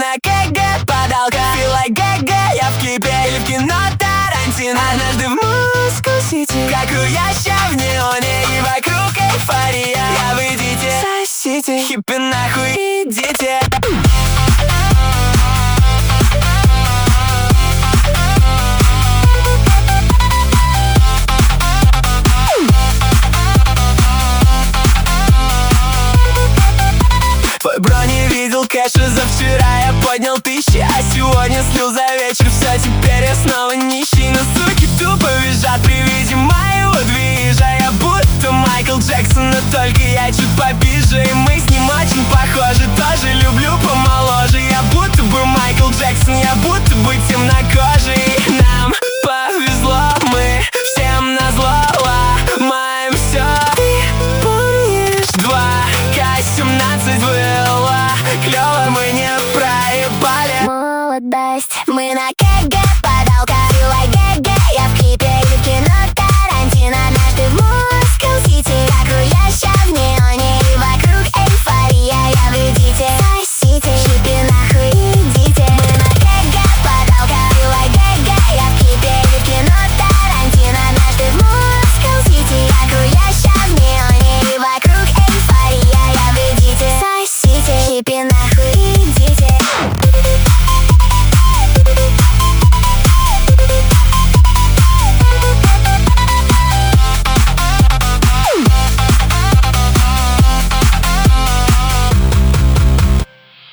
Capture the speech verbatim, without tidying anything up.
на КГ, подалка. Feel like ГГ, я в клипе или в кино Тарантино. Однажды в Москву-Сити, как у яща в неоне, и вокруг эйфория. Я выйдите, сосите, хиппи нахуй идите. Твой бро не видел кэша за вчера, я поднял тысячи, а сегодня слил за вечер. Все, теперь я снова нищий, но суки тупо визжат при виде моего движа. Я будто Майкл Джексон, но только я чуть попизже, и мы с ним очень похожи. Тоже люблю помоложе. Я будто бы Майкл Джексон, я будто бы темнокожий. Нам повезло, мы всем назло ломаем все. Ты помнишь, два ка семнадцать было клево, мы не проебали. Молодость, мы на КГ.